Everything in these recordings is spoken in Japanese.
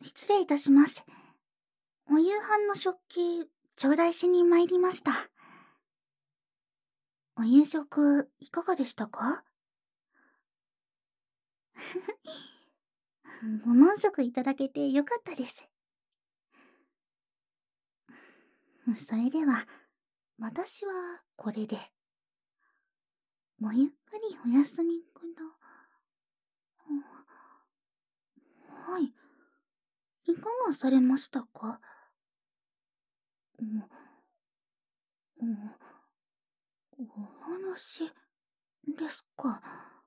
失礼いたします。お夕飯の食器、頂戴しに参りました。お夕食、いかがでしたか？ご満足いただけてよかったです。それでは、私はこれで。ごゆっくりお休みくだ。はい。いかがされましたか？お、お話ですか。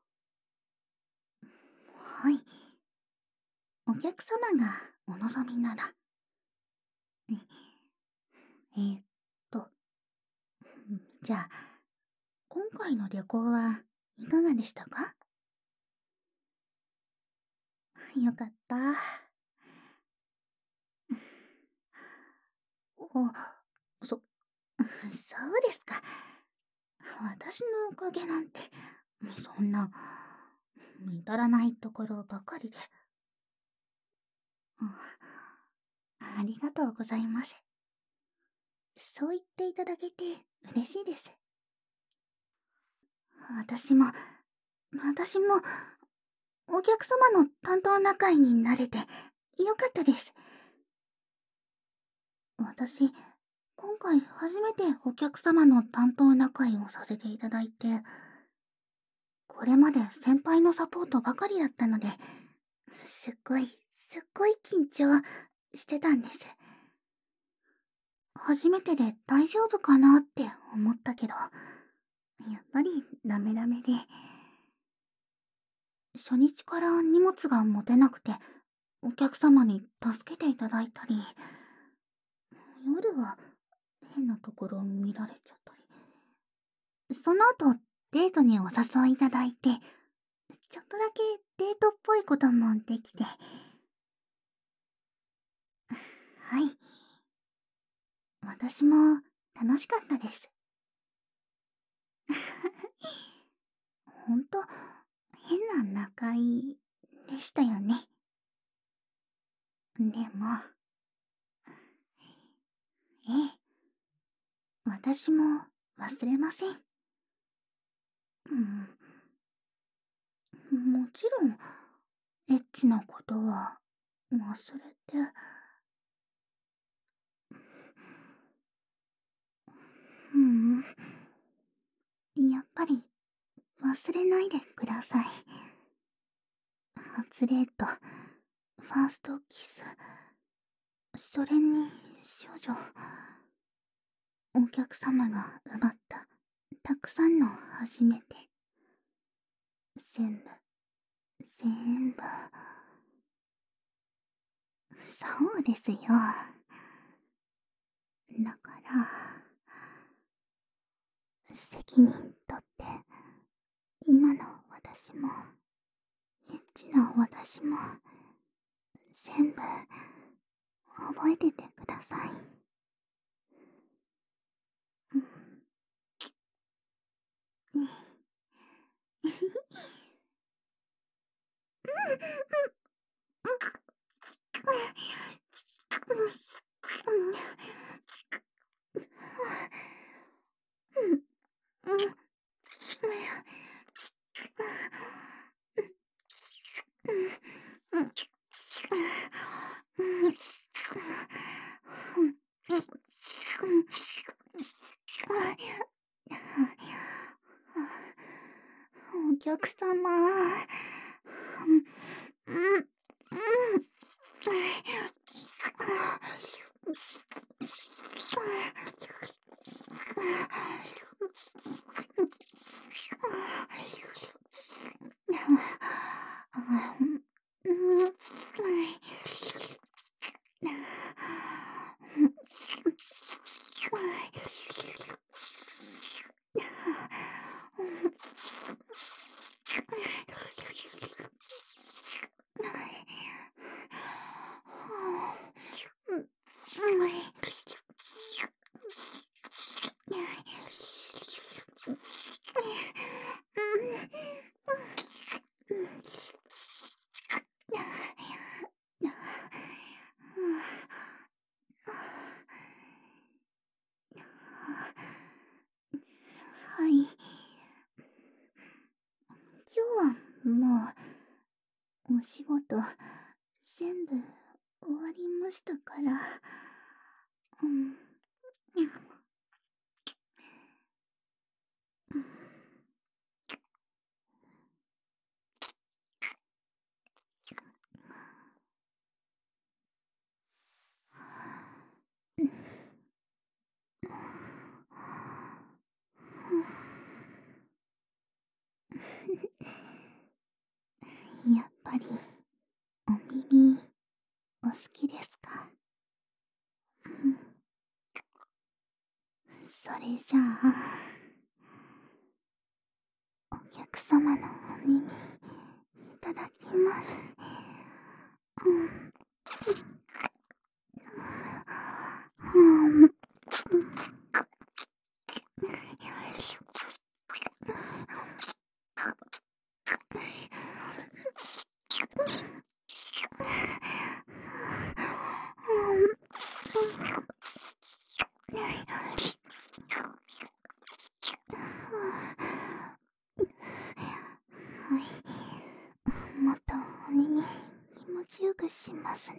はい。お客様がお望みなら。えーっと、じゃあ、今回の旅行はいかがでしたか？よかった。そうですか。私のおかげなんて、そんな、至らないところばかりで。うん、ありがとうございます。そう言っていただけて嬉しいです。私も、私も、お客様の担当仲居になれてよかったです。私、今回初めてお客様の担当仲居をさせていただいて、これまで先輩のサポートばかりだったので、すっごい緊張してたんです。初めてで大丈夫かなって思ったけど、やっぱりダメダメで、初日から荷物が持てなくて、お客様に助けていただいたり、夜は変なところを見られちゃったり、その後デートにお誘いいただいて、ちょっとだけデートっぽいこともできて、はい。私も楽しかったです。ほんと、変な仲居でしたよね。でも、ええ、私も忘れません。もちろん、エッチなことは忘れて、うん、やっぱり忘れないでください。初デート、ファーストキス、それに少女、お客様が奪ったたくさんの初めて。全部、全部。そうですよ。だから、責任取って、今の私も、エッチな私も、全部、覚えててください。お客様。 お仕事、全部終わりましたから。うん。やっぱり、お耳、お好きですか？それじゃあ、お客様のお耳、いただきます。うん。はい。もっとお耳、気持ちよくしますね。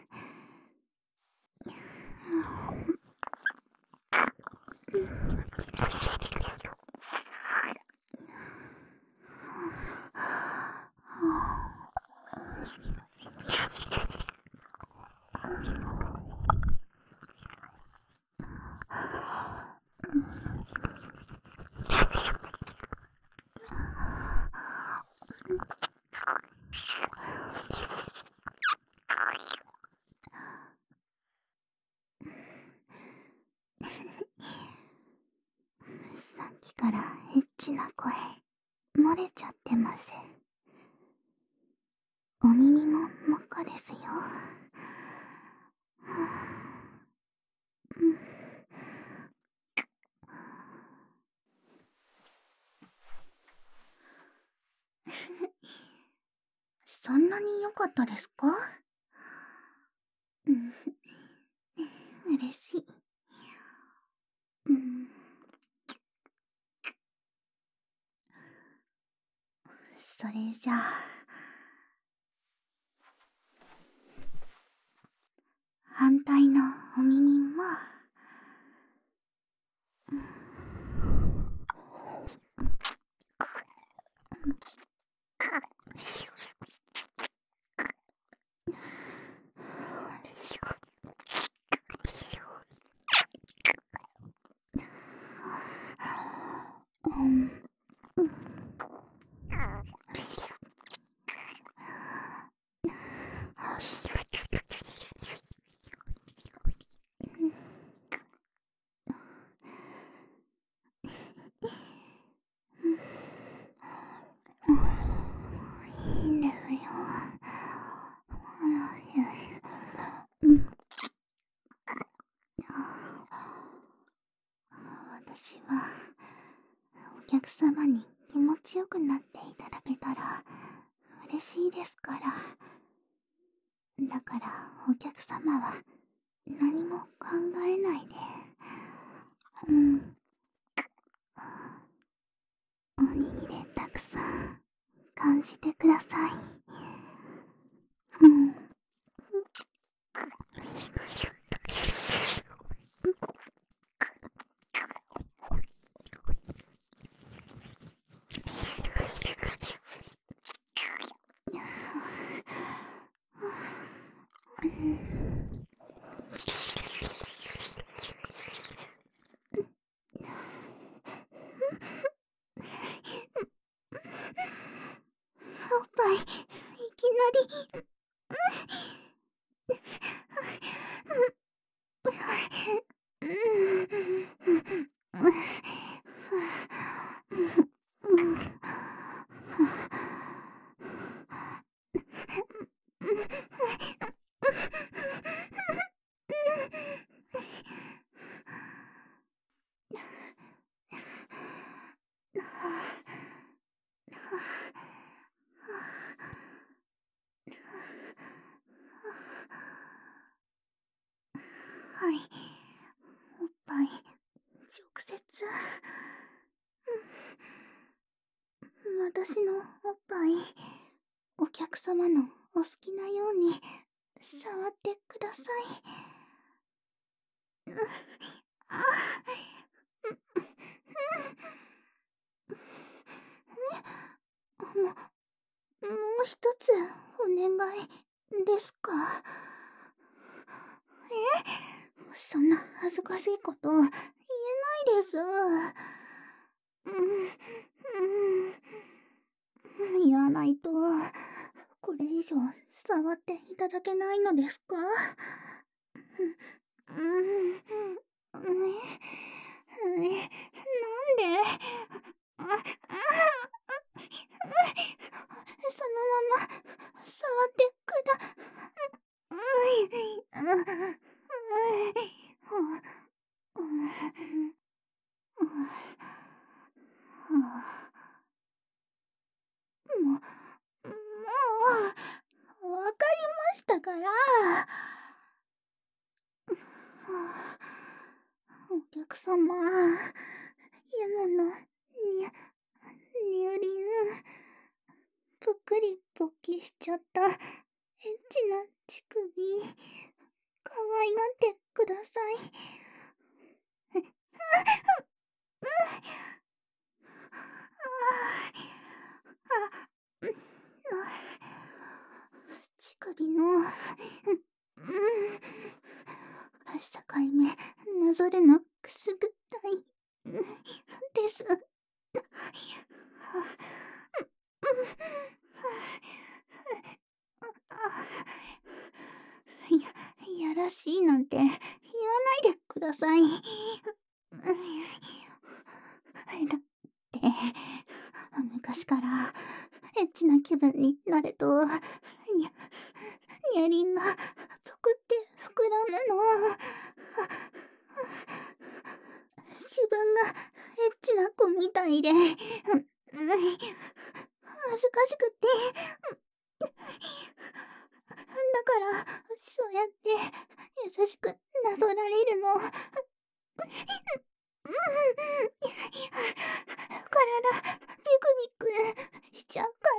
さっきからエッチな声、漏れちゃってます。お耳も真っ赤ですよ。そんなに良かったですか？うん、嬉しい。うん、それじゃあ、反対のお耳も、うん、いいんですよ。うん、私は、お客様に気持ちよくなっていただけたら、嬉しいですから。だから、お客様は、何も考えないで、うん、おにぎりたくさん感じてください。うん。おっぱい、いきなり、はい。おっぱい、直接、私のおっぱい、お客様のお好きなように触ってください。あ、もう一つお願いですか？そんな恥ずかしいこと言えないです。言わないと、これ以上触っていただけないのですか？うん、なんで？そのまま触ってくだ、もう、わかりましたから。お客様、ヤモの乳輪、ぷっくり勃起しちゃったエッチな乳首、可愛がってください。乳首の、境目なぞるのくすぐったいです。やらしいなんて言わないでください。だって、昔からエッチな気分になると、乳輪がぷくって膨らむの。自分がエッチな子みたいで、恥ずかしくて。だから、そうやって優しくなぞられるの。体、ビクビクしちゃうから。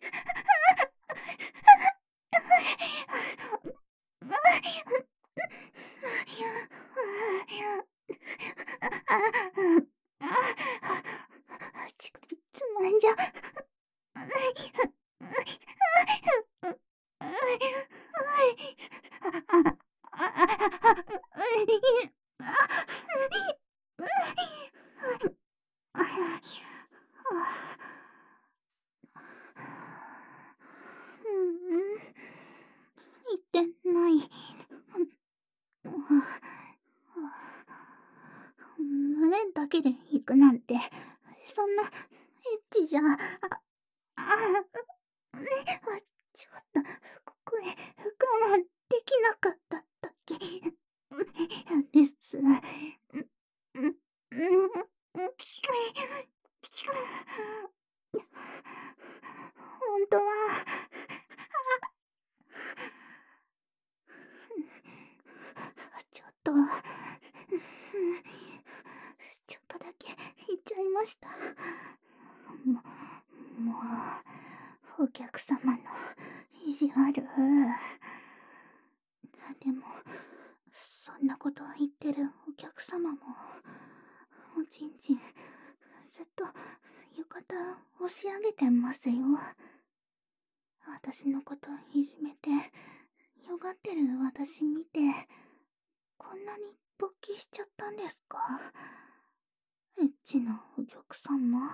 乳首つまんじゃ。言ってない。胸だけで行くなんて、そんなエッチじゃ、ちょっと声我慢できなかっただけです。本当は、ちょっと、ちょっとだけ言っちゃいました。もお客様の意地悪。でも、そんなこと言ってるお客様も、おちんちん、ずっと浴衣押し上げてますよ。私のこといじめて、よがってる私見て、こんなに勃起しちゃったんですか？エッチなお客様。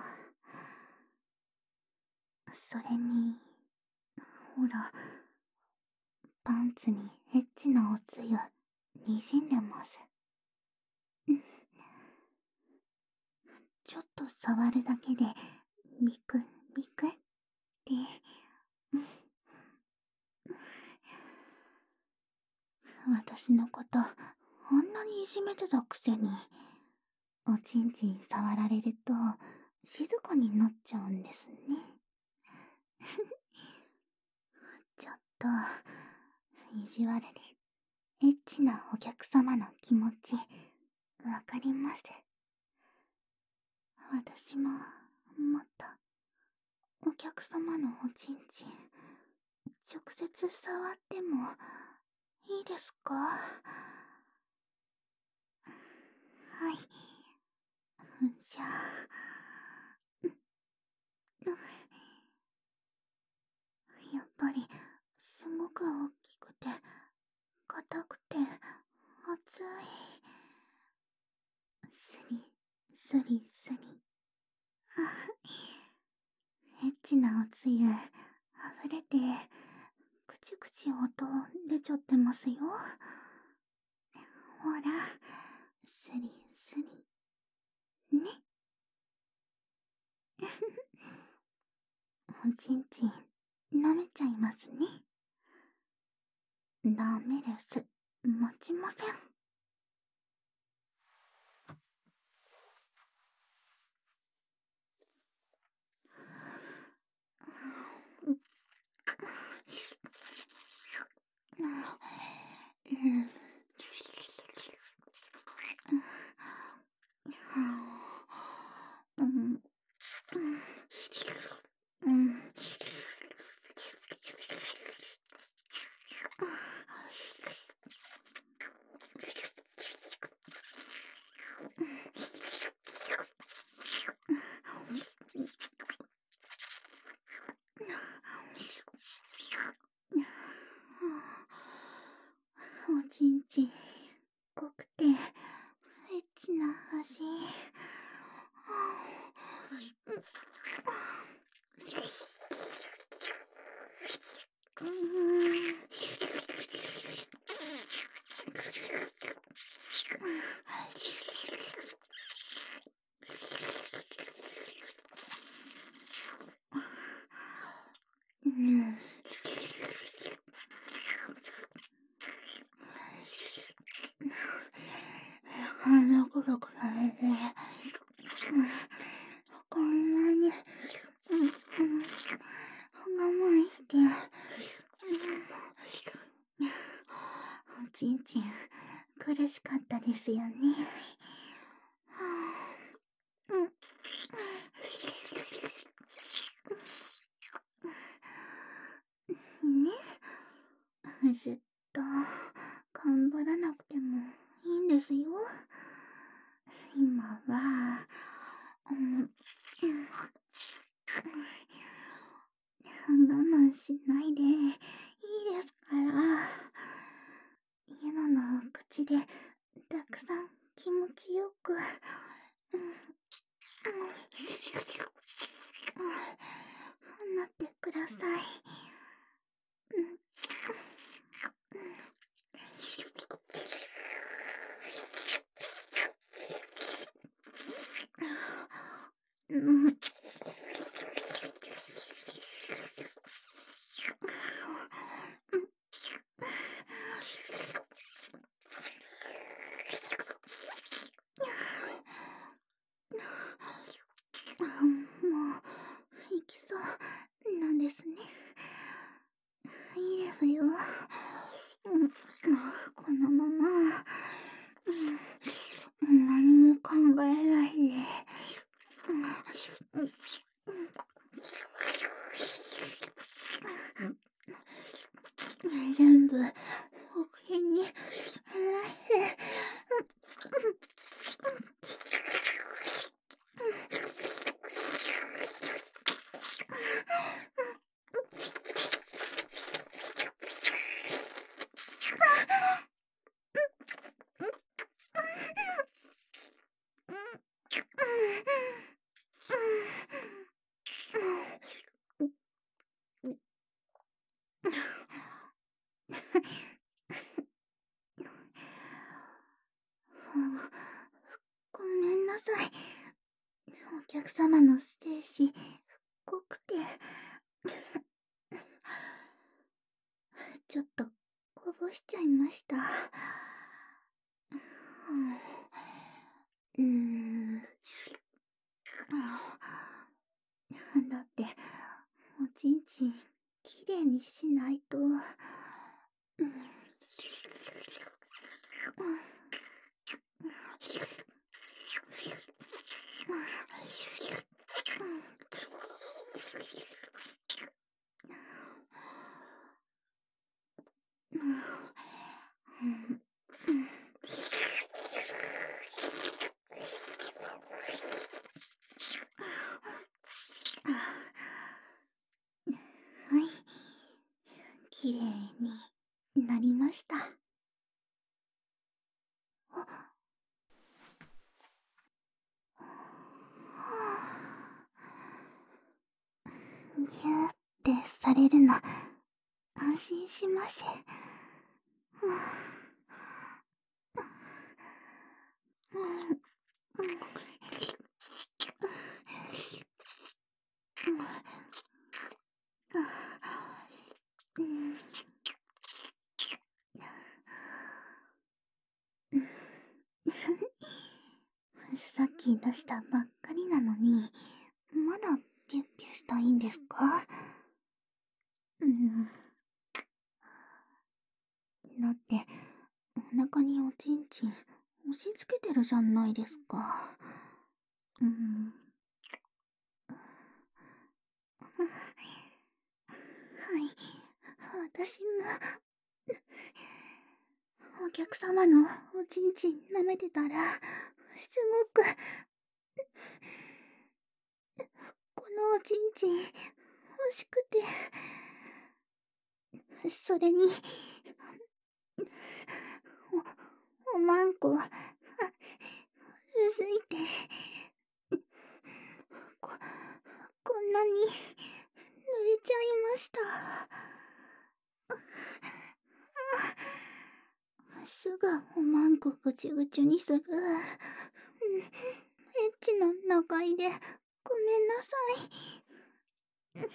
それに、ほら、パンツにエッチなおつゆ、にじんでます。ちょっと触るだけで、ビクビクって。私のこと、あんなにいじめてたくせに、おちんちん触られると、静かになっちゃうんですね。ちょっと、意地悪で、エッチなお客様の気持ち、わかります。私も、もっと、お客様のおちんちん、 直接触ってもいいですか？はい。じゃあ、やっぱりすごく大きくて硬くて熱い。スリスリスリ。エッチなおつゆ溢れてくちくち音出ちゃってますよ。ほら、スリスリね。おちんちん舐めちゃいますね。ダメです。持ちません。おちんちん濃くてエッチな足。鼻くるくられて、こんなに、我慢して、おちんちん苦しかったですよね。ね、ずっと頑張らなくてもいいんですよ。今は、我慢しないでいいですから。イエノの口でたくさん気持ちよく、なってください。もう、行きそうなんですね。いいですよ。このまま、何も考えないで。全部、奥に、洗って、ごめんなさい。お客様のステージ、濃くて、ちょっとこぼしちゃいました。うーん。だって、おちんちん、きれいにしないと。 はい、きれいになりました。ぎゅーってされるの安心します。さっき出したばっかりなのに、まだピュッピュしたいんですか？だって、お腹におちんちん押し付けてるじゃないですか。はい、私も、お客様のおちんちん舐めてたら、すごく、このおちんちん欲しくて、それに、おまんこ、うずいて、こ、こんなに、濡れちゃいました。すぐおまんこぐちゅぐちゅにする。エッチな仲居で、ごめんなさい。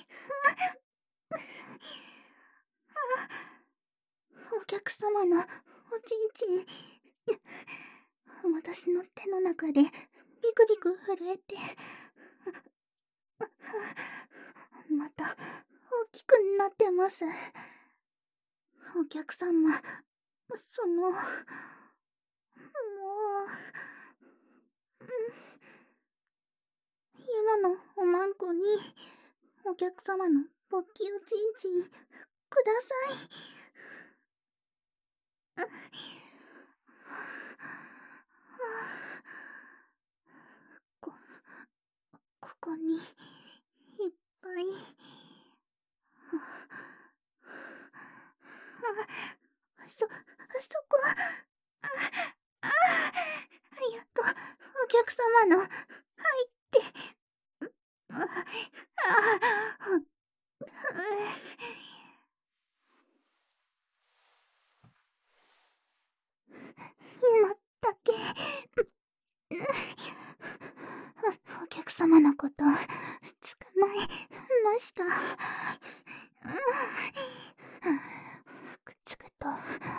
お客様のおちんちん、私の手の中でビクビク震えて、また大きくなってます。お客様、もう、ゆなのおまんこに、お客様のポッキおちんちん、ください。こ、ここに、いっぱい。そこ、やっと、お客様の、入って、今だけ、お客様のこと、捕まえました。くっつくと、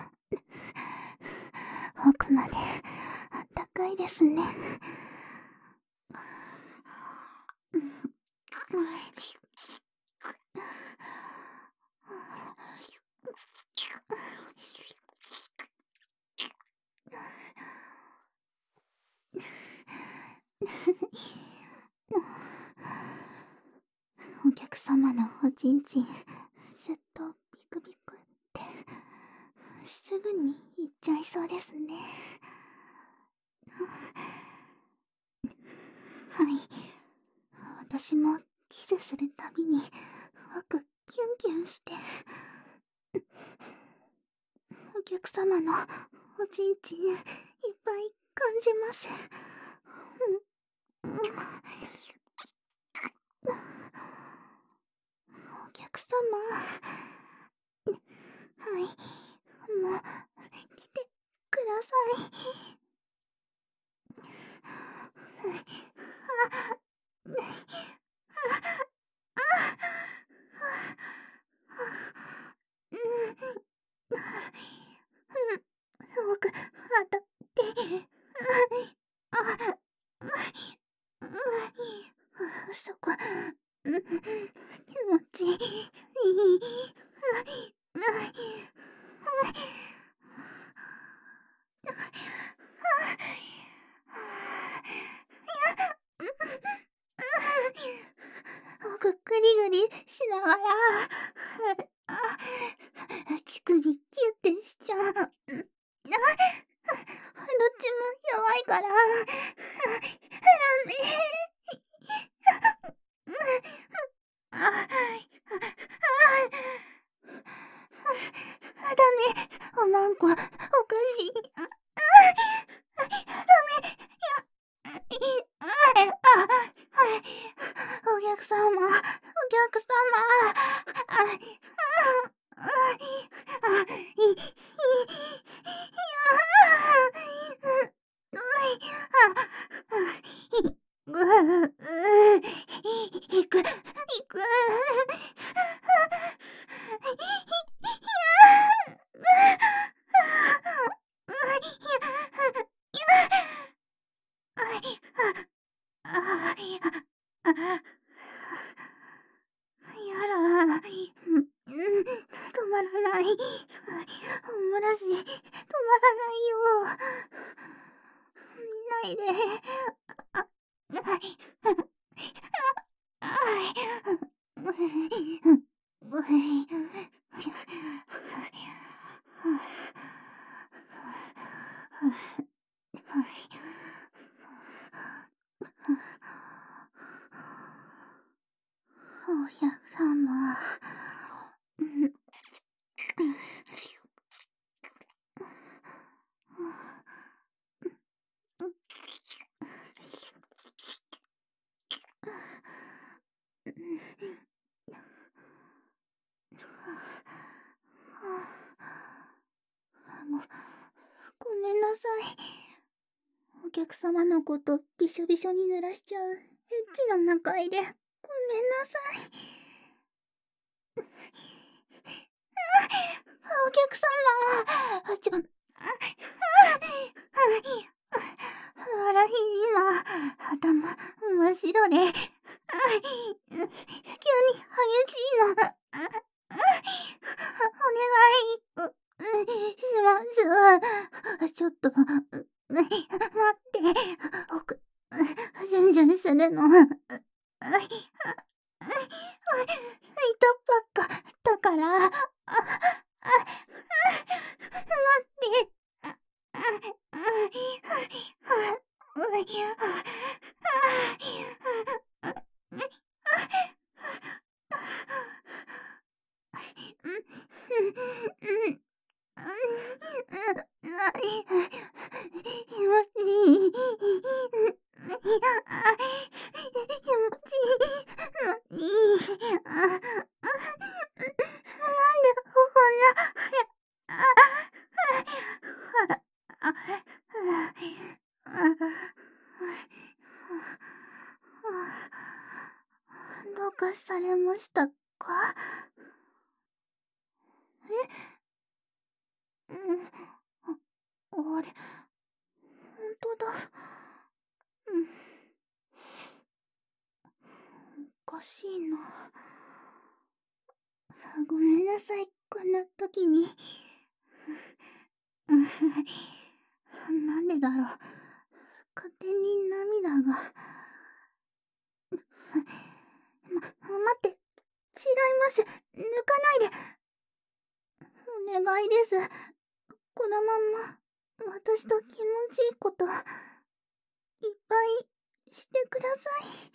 奥まで、あったかいですね。お客様のおちんちん、ずっとビクビクって、すぐに行っちゃいそうですね。はい。私もキスするたびに、奥キュンキュンして、お客様のおちんちんいっぱい感じます。お客様、はい、もう、来てください。奥、当たって、そこ、気持ちいい。ぐっくりぐりしながら、乳首キダメ。なんか、おかしい。お客様、お客様。行く。やら、止まらない。おもらし、止まらないよ。見ないで。お客様。ごめんなさい。お客様のことびしょびしょに濡らしちゃうエッチな中居でごめんなさい。お客様。あらひ今、頭真っ白で、急に激しいの。お願い、します。ちょっと、待って、ジュンジュンするの。痛ばっかだから、待って。どうかされましたか？あれ、ほんとだ。おかしいな。ごめんなさい、こんな時に。なんでだろう。勝手に涙が。待って。違います。抜かないで。お願いです。このまんま、私と気持ちいいこと、いっぱいしてください。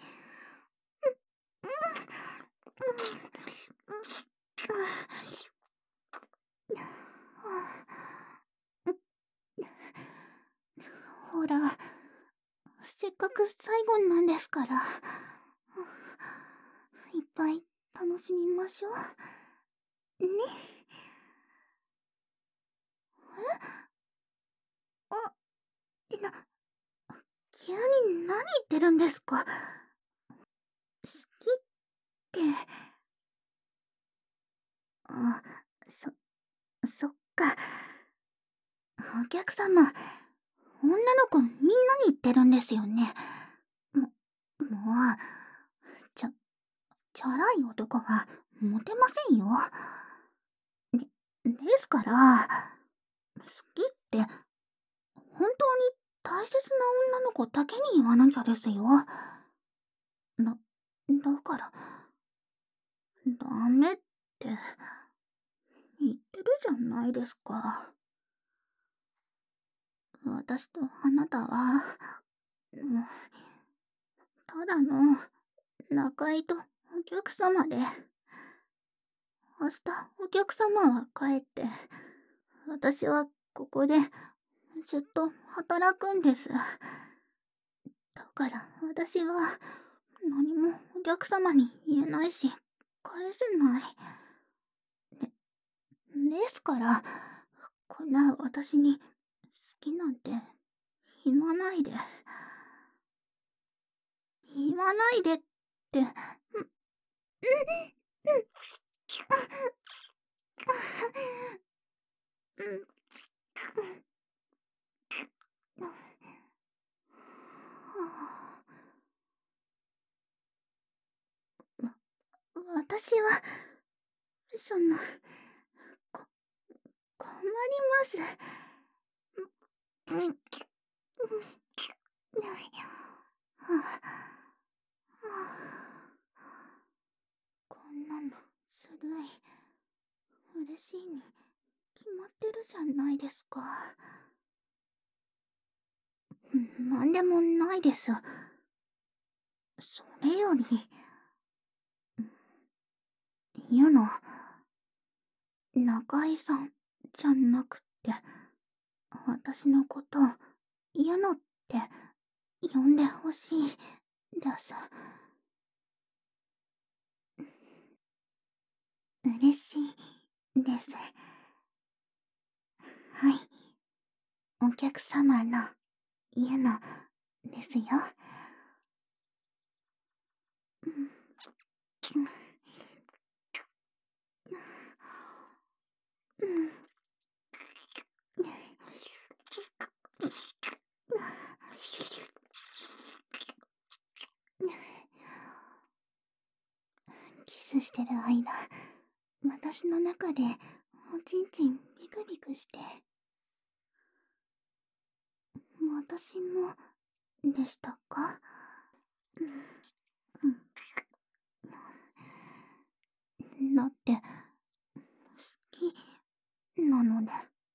ほら、せっかく最後なんですから、いっぱい楽しみましょう。ね。あ、急に何言ってるんですか？好きって、あ、そっか。お客様、女の子みんなに言ってるんですよね。もう、ちゃ、チャラい男はモテませんよ。ですから、好きって、本当に大切な女の子だけに言わなきゃですよ。だから、ダメって言ってるじゃないですか。私とあなたは、ただの仲居とお客様で、明日お客様は帰って、 私はここでずっと働くんです。だから私は何もお客様に言えないし、返せない。ですから、こんな私に好きなんて言わないで。言わないでって、私は、その、こ、困ります。うん、うん、こんなの、ずるい。嬉しいに、決まってるじゃないですか。なんでもないです。それより、言うの、中井さんじゃなくて、私のこと、ユノって呼んでほしいです。嬉しいです。はい。お客様のユノですよ。キスしてる間、私の中でおちんちんビクビクして、私もでしたか？だって、好きなので。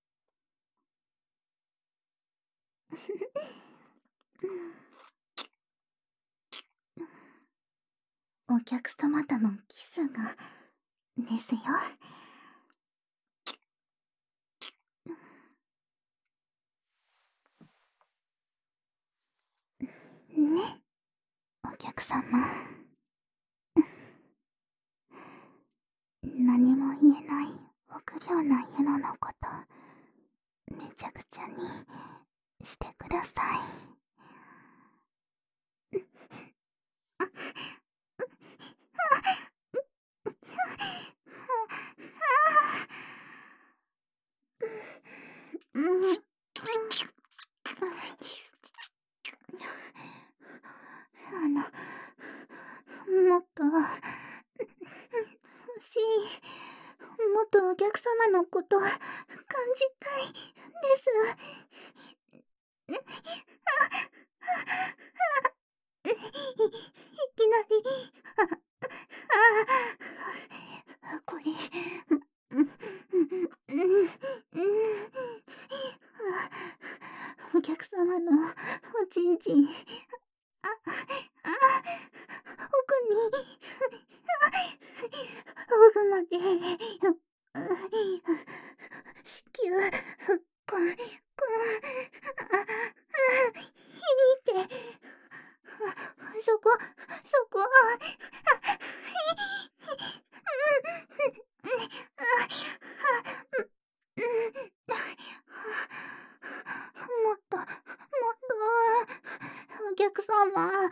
お客様とのキスが、ですよ。ね、お客様。何も言えない臆病なユノのこと、めちゃくちゃにしてください。うん、うん、もっと、欲しい。もっとお客様のこと感じたいです。いきなり、これ、お客様のおちんちん、奥に、奥まで、子宮、響いて、そこ、そこ、もっと、もっと、お客様、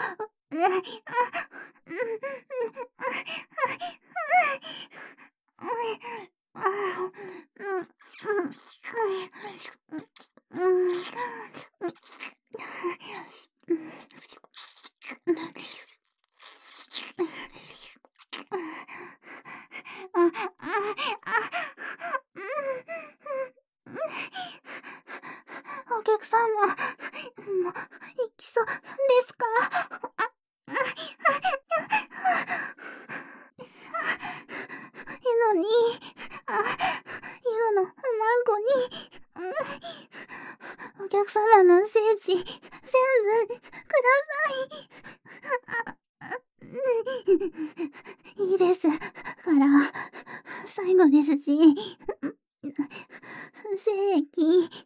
お客様、もう、行きそうですか？いのに、色のマンゴに、お客様の精子、全部、ください。いいですから、最後ですし、精液、中に。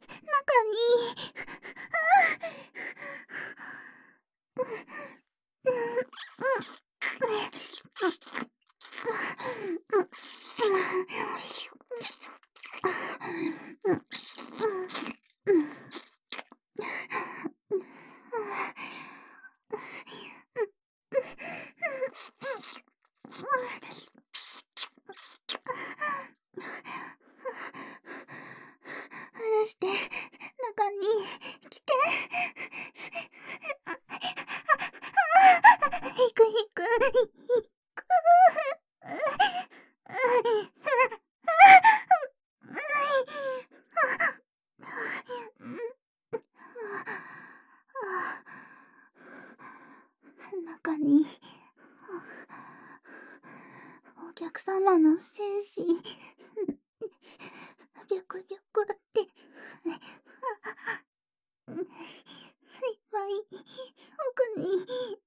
離して、中に来て。引く。中にお客様の精子ビョクビョクっていっぱい奥に。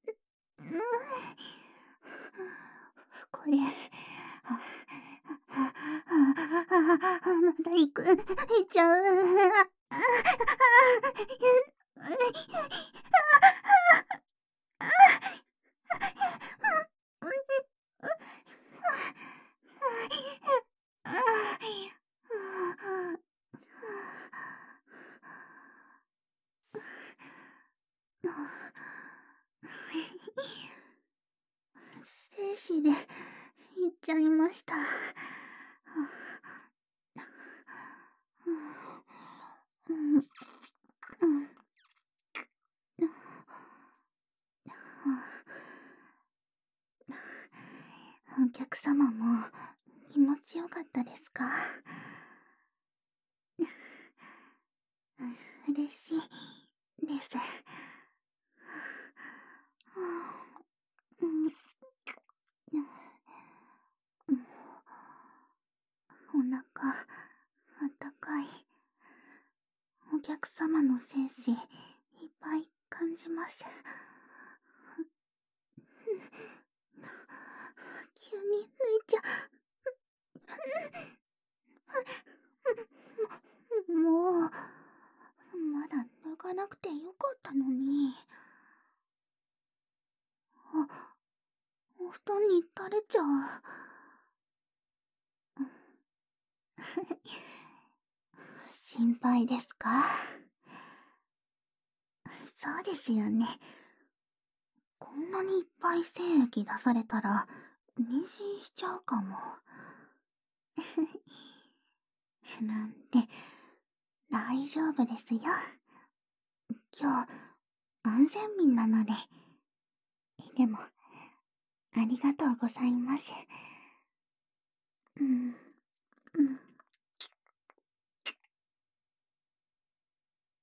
これまだ行っちゃう。精子で行っちゃいました。お客様も気持ちよかったですか？嬉しいです。お腹あったかい。お客様の精子いっぱい感じます。急に抜いちゃもうまだ抜かなくてよかったのに。お布団に垂れちゃう。心配ですか？そうですよね。こんなにいっぱい精液出されたら妊娠しちゃうかも。なんて大丈夫ですよ。今日安全便なので。でもありがとうございます。